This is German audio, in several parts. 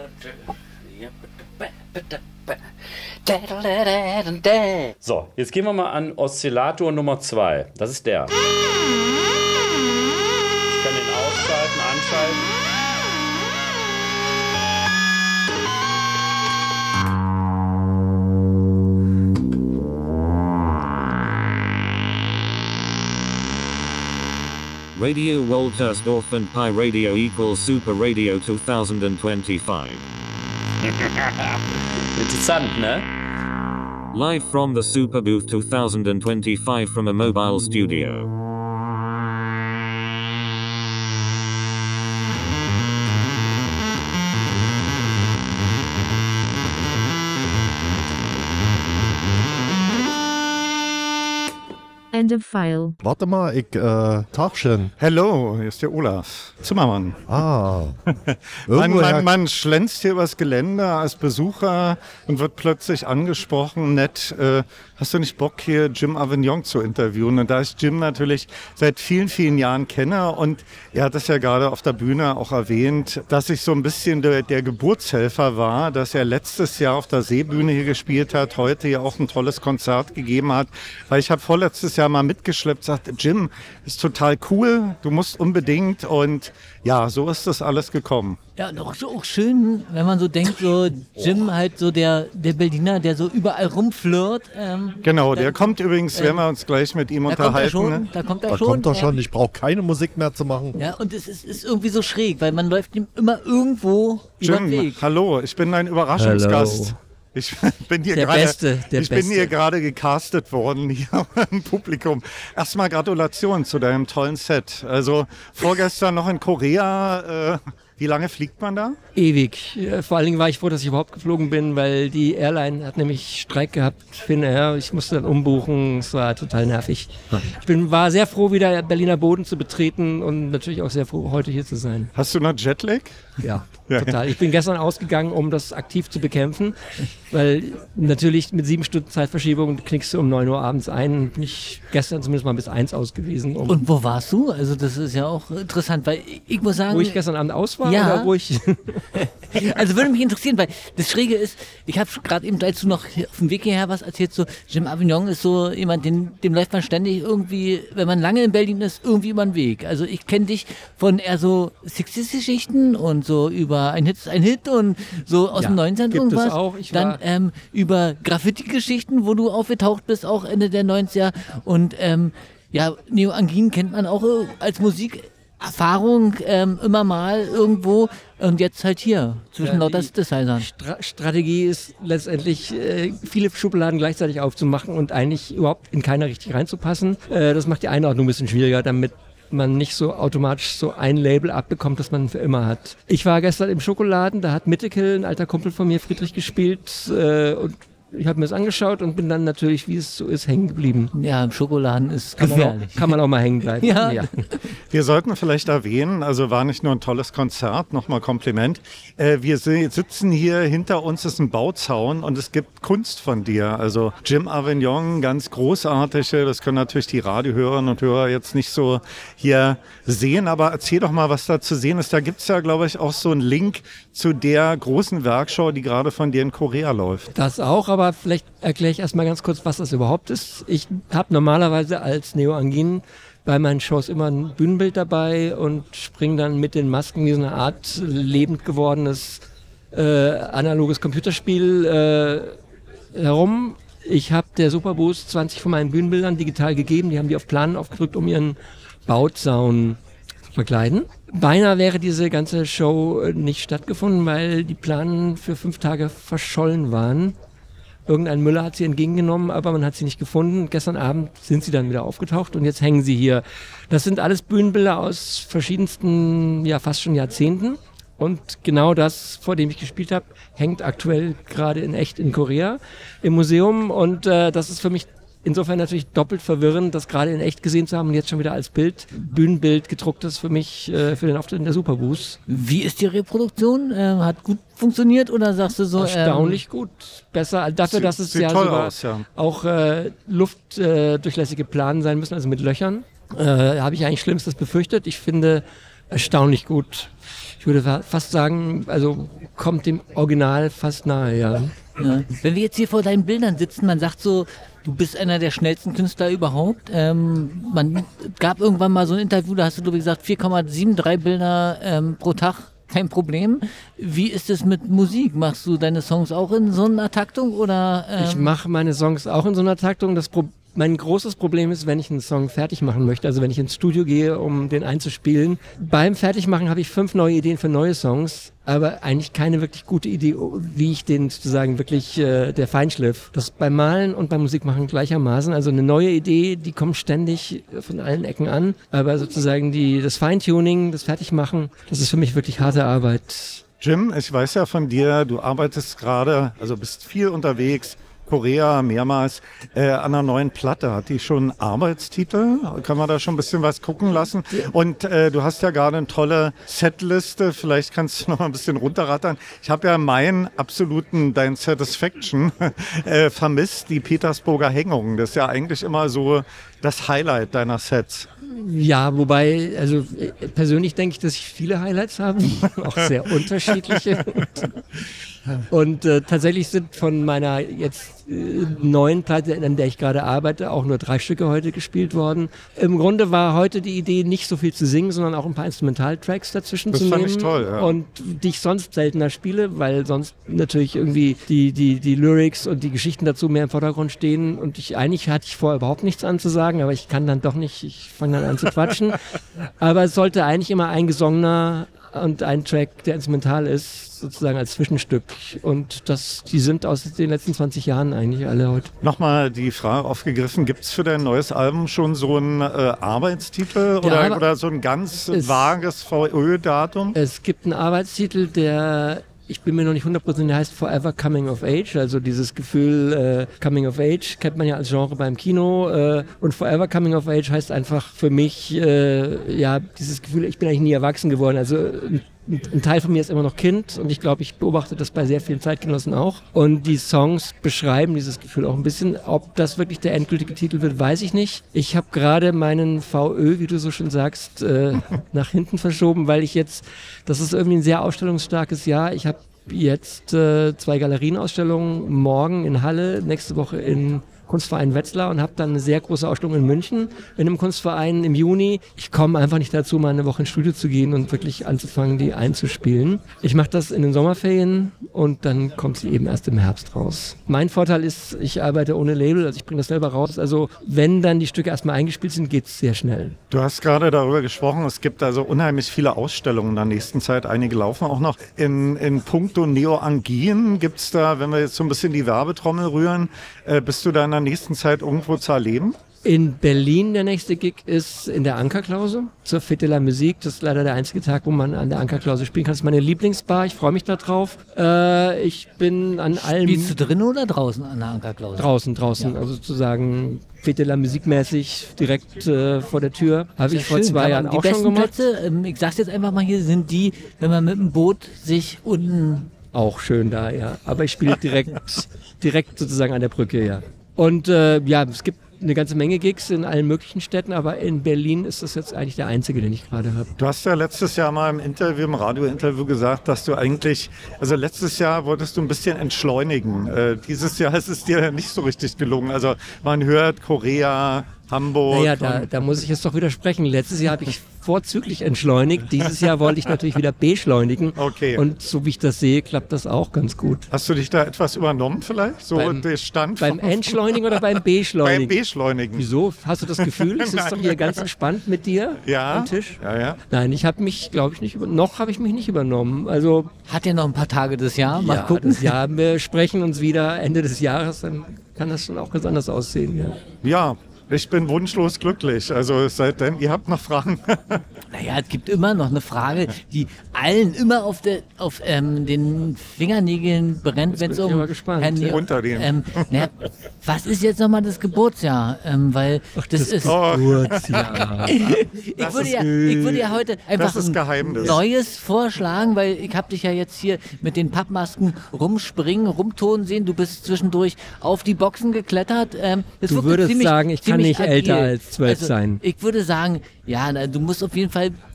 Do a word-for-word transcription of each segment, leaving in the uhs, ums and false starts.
So, jetzt gehen wir mal an Oszillator Nummer zwei. Das ist der. Ich kann den ausschalten, anschalten. Radio Woltersdorf and Pi Radio equals Super Radio twenty twenty-five. Interessant, ne? Live from the Super Booth twenty twenty-five from a mobile studio. End of file. Warte mal, ich, äh, Tagchen. Hallo, hier ist der Olaf Zimmermann. Ah. man, man, man schlänzt hier übers Gelände als Besucher und wird plötzlich angesprochen, nett, äh, hast du nicht Bock, hier Jim Avignon zu interviewen? Und da ich Jim natürlich seit vielen, vielen Jahren kenne und er hat es ja gerade auf der Bühne auch erwähnt, dass ich so ein bisschen der, der Geburtshelfer war, dass er letztes Jahr auf der Seebühne hier gespielt hat, heute ja auch ein tolles Konzert gegeben hat, weil ich habe vorletztes Jahr mal mitgeschleppt, sagt, Jim, ist total cool, du musst unbedingt, und ja, so ist das alles gekommen. Ja, und auch so auch schön, wenn man so denkt, so Jim halt so der, der Berliner, der so überall rumflirt. Ähm, genau, dann, der kommt übrigens, ähm, werden wir uns gleich mit ihm da unterhalten. Kommt er schon, ne? da kommt er Da schon. kommt er ja. schon, ich brauche keine Musik mehr zu machen. Ja, und es ist, ist irgendwie so schräg, weil man läuft ihm immer irgendwo über den Jim, Weg. hallo, ich bin dein Überraschungsgast. Hello. Ich bin hier Der gerade, Beste, der ich Beste. bin hier gerade gecastet worden hier im Publikum. Erstmal Gratulation zu deinem tollen Set. Also vorgestern noch in Korea. Äh, wie lange fliegt man da? Ewig. Vor allen Dingen war ich froh, dass ich überhaupt geflogen bin, weil die Airline hat nämlich Streik gehabt. Finnair. Ich musste dann umbuchen. Es war total nervig. Ich bin, war sehr froh, wieder Berliner Boden zu betreten und natürlich auch sehr froh, heute hier zu sein. Hast du noch Jetlag? Ja, Ja, total. Ich bin gestern ausgegangen, um das aktiv zu bekämpfen, weil natürlich mit sieben Stunden Zeitverschiebung knickst du um neun Uhr abends ein. Bin ich gestern zumindest mal bis eins aus gewesen. Um Und wo warst du? Also das ist ja auch interessant, weil ich, ich muss sagen... wo ich gestern Abend aus war Ja. oder wo ich... Also würde mich interessieren, weil das Schräge ist, ich habe gerade eben, als du noch auf dem Weg hierher was erzählt, so Jim Avignon ist so jemand, den, dem läuft man ständig irgendwie, wenn man lange in Berlin ist, irgendwie über den Weg. Also ich kenne dich von eher so Sixties-Geschichten und so über ein Hit ist ein Hit und so aus Ja, dem neunzehnten gibt es irgendwas. auch. Ich Dann war- ähm, über Graffiti-Geschichten, wo du aufgetaucht bist, auch Ende der neunziger. Und ähm, ja, Neo Angin kennt man auch äh, als Musikerfahrung ähm, immer mal irgendwo und jetzt halt hier zwischen Ja, lauter die- Synthesizern. Stra- Strategie ist letztendlich, äh, viele Schubladen gleichzeitig aufzumachen und eigentlich überhaupt in keiner richtig reinzupassen. Äh, das macht die Einordnung ein bisschen schwieriger, damit man nicht so automatisch so ein Label abbekommt, das man für immer hat. Ich war gestern im Schokoladen, da hat Mittekill, ein alter Kumpel von mir, Friedrich, gespielt äh, und ich habe mir das angeschaut und bin dann natürlich, wie es so ist, hängen geblieben. Ja, im Schokoladen ist Kann man, gefährlich. auch, kann man auch mal hängen bleiben. Ja. Wir sollten vielleicht erwähnen, also war nicht nur ein tolles Konzert, nochmal Kompliment. Äh, wir si- sitzen hier, hinter uns ist ein Bauzaun und es gibt Kunst von dir. Also Jim Avignon, ganz großartige, das können natürlich die Radiohörerinnen und Hörer jetzt nicht so hier sehen, aber erzähl doch mal, was da zu sehen ist. Da gibt es ja, glaube ich, auch so einen Link zu der großen Werkschau, die gerade von dir in Korea läuft. Das auch, aber vielleicht erkläre ich erstmal ganz kurz, was das überhaupt ist. Ich habe normalerweise als Neo Angin bei meinen Shows immer ein Bühnenbild dabei und springe dann mit den Masken wie so eine Art lebend gewordenes äh, analoges Computerspiel äh, herum. Ich habe der Superboost zwanzig von meinen Bühnenbildern digital gegeben, die haben die auf Planen aufgedrückt, um ihren Bautzaun zu verkleiden. Beinahe wäre diese ganze Show äh, nicht stattgefunden, weil die Planen für fünf Tage verschollen waren. Irgendein Müller hat sie entgegengenommen, aber man hat sie nicht gefunden. Gestern Abend sind sie dann wieder aufgetaucht und jetzt hängen sie hier. Das sind alles Bühnenbilder aus verschiedensten, ja fast schon Jahrzehnten. Und genau das, vor dem ich gespielt habe, hängt aktuell gerade in echt in Korea im Museum. Und äh, das ist für mich insofern natürlich doppelt verwirrend, das gerade in echt gesehen zu haben und jetzt schon wieder als Bild, Bühnenbild gedrucktes für mich, äh, für den Auftritt in der Superboost. Wie ist die Reproduktion? Ähm, hat gut funktioniert oder sagst du so? Erstaunlich gut. Besser dafür, Sieht- dass es sieht ja toll sogar aus, ja. auch äh, luftdurchlässige äh, Planen sein müssen, also mit Löchern. Äh, habe ich eigentlich Schlimmstes befürchtet. Ich finde, erstaunlich gut. Ich würde fa- fast sagen, also kommt dem Original fast nahe, ja. Ja. Wenn wir jetzt hier vor deinen Bildern sitzen, man sagt so, du bist einer der schnellsten Künstler überhaupt. Ähm, man gab irgendwann mal so ein Interview, da hast du, glaube ich, gesagt, vier Komma drei Bilder ähm, pro Tag, kein Problem. Wie ist es mit Musik? Machst du deine Songs auch in so einer Taktung? Oder, ähm Ich mache meine Songs auch in so einer Taktung. Das Pro- mein großes Problem ist, wenn ich einen Song fertig machen möchte, also wenn ich ins Studio gehe, um den einzuspielen. Beim Fertigmachen habe ich fünf neue Ideen für neue Songs, aber eigentlich keine wirklich gute Idee, wie ich den sozusagen wirklich, äh, der Feinschliff. Das ist beim Malen und beim Musikmachen gleichermaßen. Also eine neue Idee, die kommt ständig von allen Ecken an, aber sozusagen die, das Feintuning, das Fertigmachen, das ist für mich wirklich harte Arbeit. Jim, ich weiß ja von dir, du arbeitest gerade, also bist viel unterwegs, Korea mehrmals, äh, an einer neuen Platte. Hat die schon Arbeitstitel? Kann man da schon ein bisschen was gucken lassen? Und äh, du hast ja gerade eine tolle Setliste. Vielleicht kannst du noch mal ein bisschen runterrattern. Ich habe ja meinen absoluten Dein Satisfaction äh, vermisst, die Petersburger Hängung. Das ist ja eigentlich immer so das Highlight deiner Sets. Ja, wobei, also äh, persönlich denke ich, dass ich viele Highlights habe, auch sehr unterschiedliche. Und äh, tatsächlich sind von meiner jetzt äh, neuen Platte, an der ich gerade arbeite, auch nur drei Stücke heute gespielt worden. Im Grunde war heute die Idee, nicht so viel zu singen, sondern auch ein paar Instrumentaltracks dazwischen Das zu fand nehmen. ich toll, ja. Und die ich sonst seltener spiele, weil sonst natürlich irgendwie die, die, die Lyrics und die Geschichten dazu mehr im Vordergrund stehen. Und ich eigentlich hatte ich vorher überhaupt nichts anzusagen, aber ich kann dann doch nicht, ich fange dann an zu quatschen. Aber es sollte eigentlich immer ein gesongener und ein Track, der instrumental ist, sozusagen als Zwischenstück. Und das, die sind aus den letzten zwanzig Jahren eigentlich alle heute. Nochmal die Frage aufgegriffen, gibt es für dein neues Album schon so einen äh, Arbeitstitel oder, aber oder so ein ganz es- vages V Ö-Datum? Es gibt einen Arbeitstitel, der, ich bin mir noch nicht hundertprozentig, der heißt Forever Coming of Age, also dieses Gefühl äh, Coming of Age kennt man ja als Genre beim Kino äh, und Forever Coming of Age heißt einfach für mich, äh, ja, dieses Gefühl, ich bin eigentlich nie erwachsen geworden, also ein, ein Teil von mir ist immer noch Kind und ich glaube, ich beobachte das bei sehr vielen Zeitgenossen auch und die Songs beschreiben dieses Gefühl auch ein bisschen. Ob das wirklich der endgültige Titel wird, weiß ich nicht. Ich habe gerade meinen V Ö, wie du so schön sagst, äh, nach hinten verschoben, weil ich jetzt, das ist irgendwie ein sehr ausstellungsstarkes Jahr. Ich habe jetzt äh, zwei Galerienausstellungen, morgen in Halle, nächste Woche in Kunstverein Wetzlar und habe dann eine sehr große Ausstellung in München in einem Kunstverein im Juni. Ich komme einfach nicht dazu, mal eine Woche ins Studio zu gehen und wirklich anzufangen, die einzuspielen. Ich mache das in den Sommerferien und dann kommt sie eben erst im Herbst raus. Mein Vorteil ist, ich arbeite ohne Label, also ich bringe das selber raus. Also wenn dann die Stücke erstmal eingespielt sind, geht es sehr schnell. Du hast gerade darüber gesprochen, es gibt also unheimlich viele Ausstellungen in der nächsten Zeit. Einige laufen auch noch. In, in puncto Neo-Angien gibt es da, wenn wir jetzt so ein bisschen die Werbetrommel rühren, äh, bist du da in der nächsten Zeit irgendwo zu erleben? In Berlin der nächste Gig ist in der Ankerklause zur Fête de la Musique. Das ist leider der einzige Tag, wo man an der Ankerklause spielen kann. Das ist meine Lieblingsbar. Ich freue mich da drauf. Äh, ich bin an allem... Spielst du drin oder draußen an der Ankerklause? Draußen, draußen. Ja. Also sozusagen Fête de la Musique mäßig direkt äh, vor der Tür. Habe ich vor schön. zwei Jahren die auch besten schon gemacht. Plätze, ähm, ich sag's jetzt einfach mal hier, sind die, wenn man mit dem Boot sich unten... Auch schön da, ja. Aber ich spiele direkt, direkt sozusagen an der Brücke, ja. Und äh, ja, es gibt eine ganze Menge Gigs in allen möglichen Städten, aber in Berlin ist das jetzt eigentlich der einzige, den ich gerade habe. Du hast ja letztes Jahr mal im Interview, im Radiointerview gesagt, dass du eigentlich, also letztes Jahr wolltest du ein bisschen entschleunigen. Äh, dieses Jahr ist es dir nicht so richtig gelungen. Also man hört Korea, Hamburg. Naja, da, da muss ich jetzt doch widersprechen. Letztes Jahr habe ich vorzüglich entschleunigt. Dieses Jahr wollte ich natürlich wieder beschleunigen. Okay. Und so wie ich das sehe, klappt das auch ganz gut. Hast du dich da etwas übernommen vielleicht? So Beim- der Stand Beim vom- Entschleunigen oder beim beim Beschleunigen? Beschleunigen. Wieso? Hast du das Gefühl, es ist doch hier ganz entspannt mit dir Ja. am Tisch? Ja, ja. Nein, ich habe mich, glaube ich, nicht über noch habe ich mich nicht übernommen. Also Hat ja noch ein paar Tage des Jahr, mal ja, gucken. das Jahr, wir sprechen uns wieder Ende des Jahres, dann kann das schon auch ganz anders aussehen. Ja. Ja, ich bin wunschlos glücklich. Also seitdem, ihr habt noch Fragen. Naja, es gibt immer noch eine Frage, die allen immer auf, der, auf ähm, den Fingernägeln brennt, wenn es bin ich um... aber gespannt, Herrn ja. Neo- Unter denen. Ähm, naja, was ist jetzt nochmal das Geburtsjahr? Ähm, weil das, ist... Oh, Geburtsjahr. ich, würde ja, ich würde ja heute einfach Das ist ein Geheimnis. Neues vorschlagen, weil ich habe dich ja jetzt hier mit den Pappmasken rumspringen, rumtonen sehen. Du bist zwischendurch auf die Boxen geklettert. Ähm, das Du wirkte würdest ziemlich, sagen, ich kann ziemlich nicht älter agil. als zwölf also, sein. Ich würde sagen, ja, na, du musst auf jeden Fall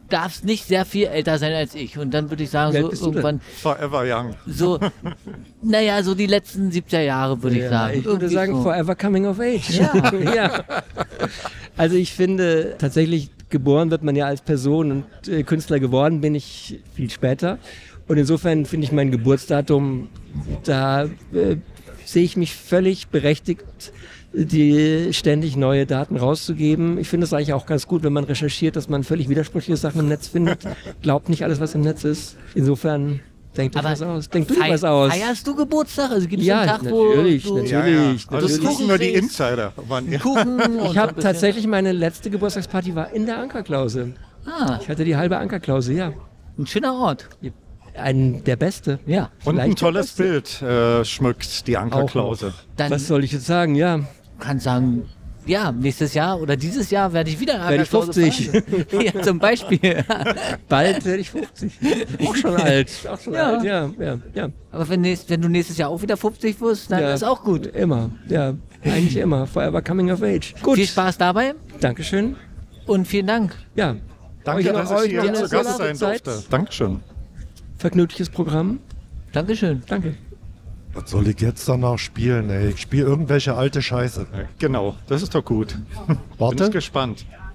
darfst nicht sehr viel älter sein als ich. Und dann würde ich sagen, Wie alt so bist du denn? irgendwann, Forever young. so, naja, so die letzten siebziger Jahre, würde ich Ja, sagen. ich würde Irgendwie sagen, so. forever coming of age. Ja. ja. Also ich finde, tatsächlich geboren wird man ja als Person und äh, Künstler geworden bin ich viel später. Und insofern finde ich mein Geburtsdatum, da äh, sehe ich mich völlig berechtigt, die ständig neue Daten rauszugeben. Ich finde es eigentlich auch ganz gut, wenn man recherchiert, dass man völlig widersprüchliche Sachen im Netz findet. Glaubt nicht alles, was im Netz ist. Insofern denkt euch Aber was aus. Denkt du Fei- was aus. Feierst du Geburtstag? Also gibt es Ja, einen Tag, wo natürlich, du natürlich. Ja, ja. Also das natürlich. gucken nur die Kuchen Insider. Mann, ja. Kuchen und Ich so habe ein bisschen- tatsächlich, meine letzte Geburtstagsparty war in der Ankerklause. Ah, Ich hatte die halbe Ankerklause, ja. ein schöner Ort. Ein, der beste. Ja. Und ein Vielleicht tolles der Bild äh, schmückt die Ankerklause. Dann Was soll ich jetzt sagen? Ja, kann sagen, ja, nächstes Jahr oder dieses Jahr werde ich wieder Werde ich fünfzig. Ja, zum Beispiel. bald werde ich fünfzig. Auch schon alt. Auch schon Ja. alt, ja, ja, ja. Aber wenn, nächst, wenn du nächstes Jahr auch wieder fünfzig wirst, dann ja. ist auch gut. Immer, ja. Eigentlich immer. Forever coming of age. Gut. Viel Spaß dabei Dankeschön. und vielen Dank. Ja. Danke, Euch noch- dass ich euch hier noch eine zu Gast gute sein Zeit. durfte. Dankeschön. Vergnügliches Programm. Dankeschön. Danke. Was soll ich jetzt danach spielen, ey? Ich spiele irgendwelche alte Scheiße. Genau, das ist doch gut. Bin Warte. ich gespannt.